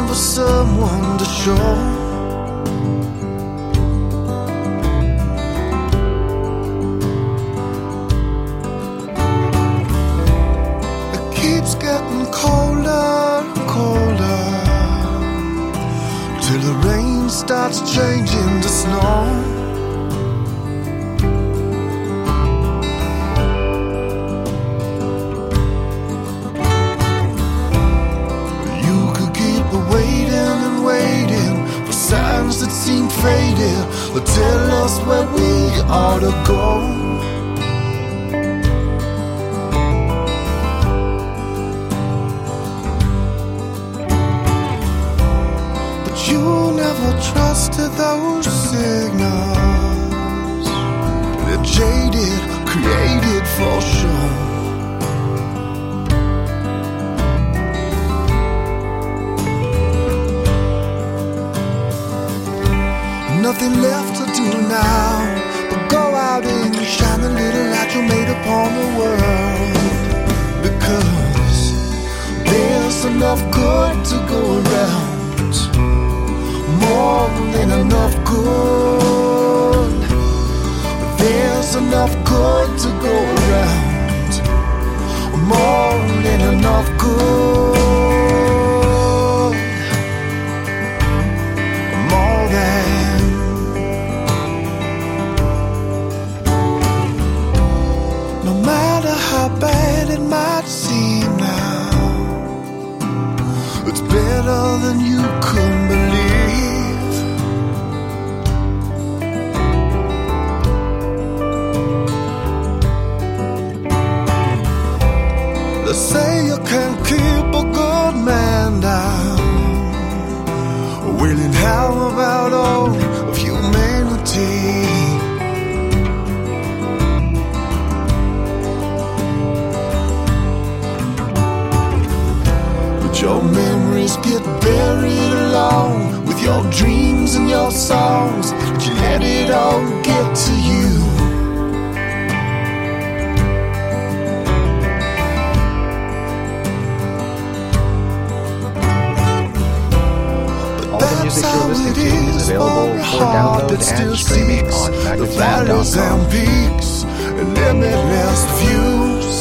for someone to show. It keeps getting colder and colder till the rain starts changing to snow. Signs that seem faded will tell us where we ought to go. But you never trusted those signals. They're jaded, created for sure. Nothing left to do now but go out and shine a little light you made upon the world. Because there's enough good to go around, more than enough good. There's enough good to go around, more than enough good. More than. No matter how bad it might seem now, it's better than you could believe. They say you can't keep a good man down. Well, and how about all of humanity? Your memories get buried along with your dreams and your songs. You let it all get to you. All the music you're listening to is available for download and streaming on MagnetFan.com. Peaks and limitless views.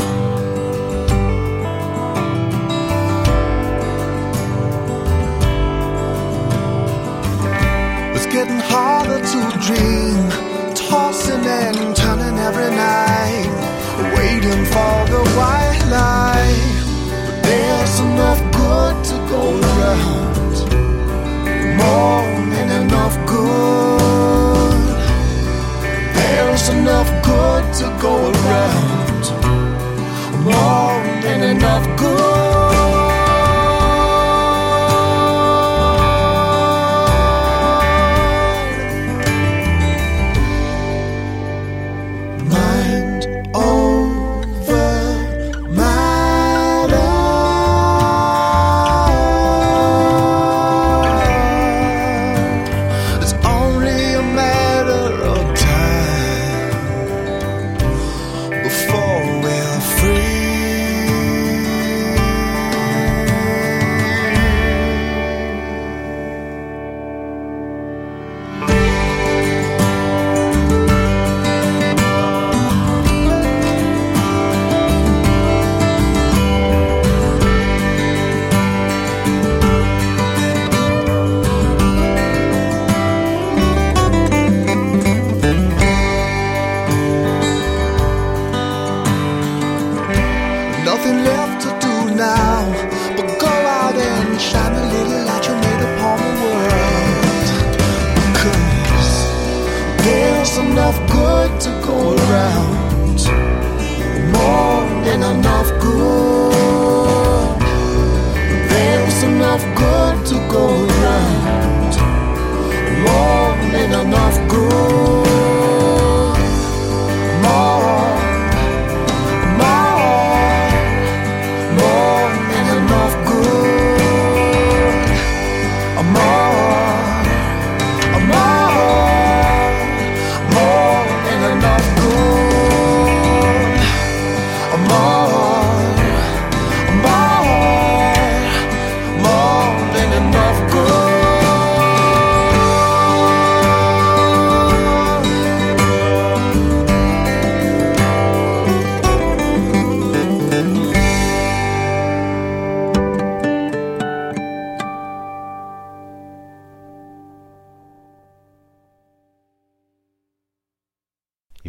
Getting harder to dream, tossing and turning every night, waiting for the white light. But there's enough good to go around, more than enough good. There's enough good to go around, more than enough good.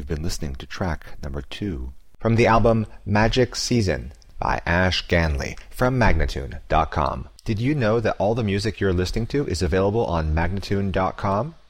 You've been listening to track number 2. From the album Magic Season by Ash Ganley from Magnatune.com. Did you know that all the music you're listening to is available on Magnatune.com?